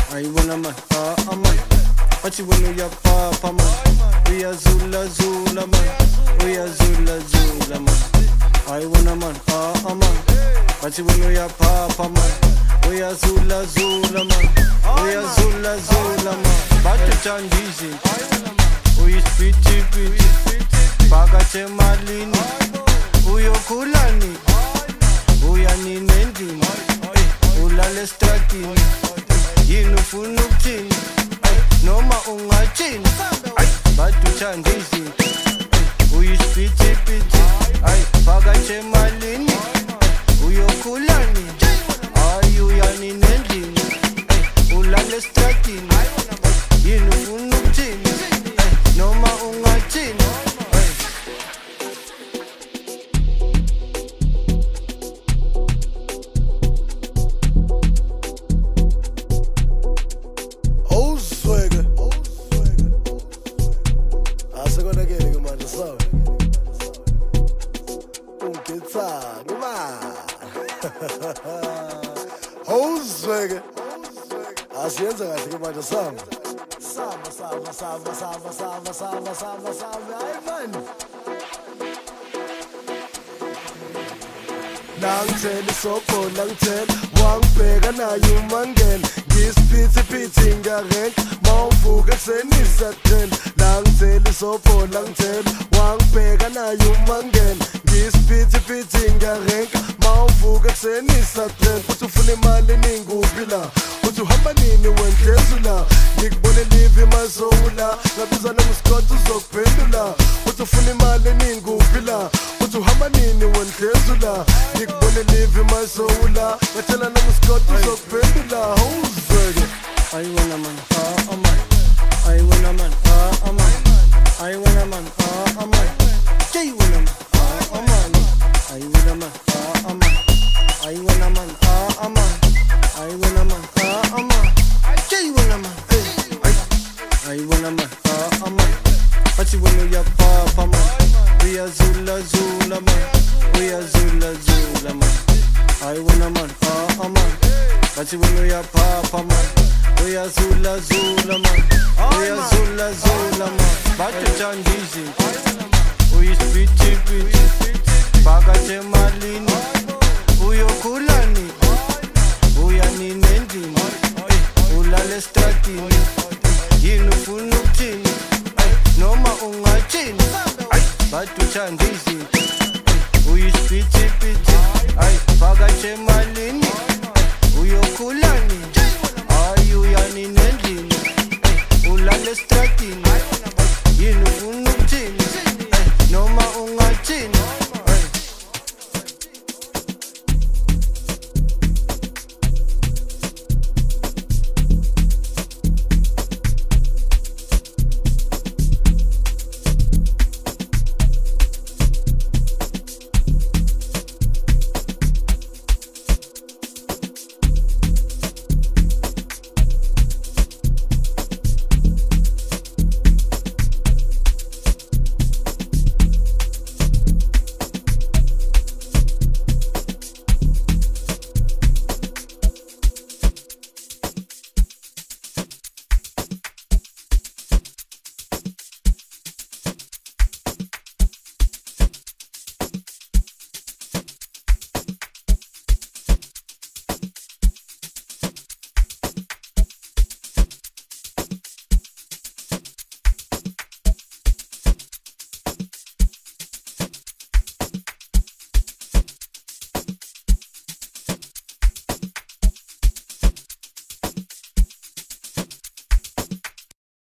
ayibona man, man. Bathi wena uyapapa man, uyazula man, uyazula man. Ayibona man, man. Bathi wena uyapapa man, uyazula man, uyazula man. Bathi uthanda izinto, uyisiphithi, phakathi emalini, uyokhulani, uyanini endlini, ulala estradini, yini ufuna ukuthini, noma ungathini. Bathi uthanda izinto, uyisiphithi, phakathi emalini, uyokhulani, uyanini endlini, ulala estradini, yini ufuna ukuthini, noma ungathini. Asekonakele manje sawa. Ungithanda ma. Awuzweke. Asiyenza kahle manje sawa. Samba. Hayi man. Langithela isobhola ngithela wangibheka naye umangena ngisiphithi ngarenk mawuvuka ekuseni satrend. Langithela isobhola ngithela wangibheka naye umangena ngisiphithi ngarenk mawuvuka ekuseni satrend. Uthi ufuna imali eningi uphi la, uthi uhamba nini wendlezu la, ngikubone live emazowula ngabiza nomsikoti uzokuphendula. Uthi ufuna imali eningi uphi la, uthi uhamba nini wendlezu la, ngikubone live emazowula ngathela nomsikoti uzokuphendula. Awuzweke Ayibona man, man. Ayibona man, man. Ayibona man, man. Ayibona man, man. Ayibona man, man. Ayibona man, man. Ayibona man, man. Ayibona man, ayibona man, man. Bathi wena uyapapa man, uyazula man, uyazula man. Ayibona man, man. Bathi wena uyapapa man, uyazula man, uyazula man. Bathi uthanda izinto, uyisiphithi, phakathi emalini, uyokhulani, uyanini endlini, ulala estradini, yini ufuna ukuthini, noma ungathini. Bathi uthanda izinto, uyisiphithi, phakathi emalini, uyokhulani, uyanini endlini, ulala estradini.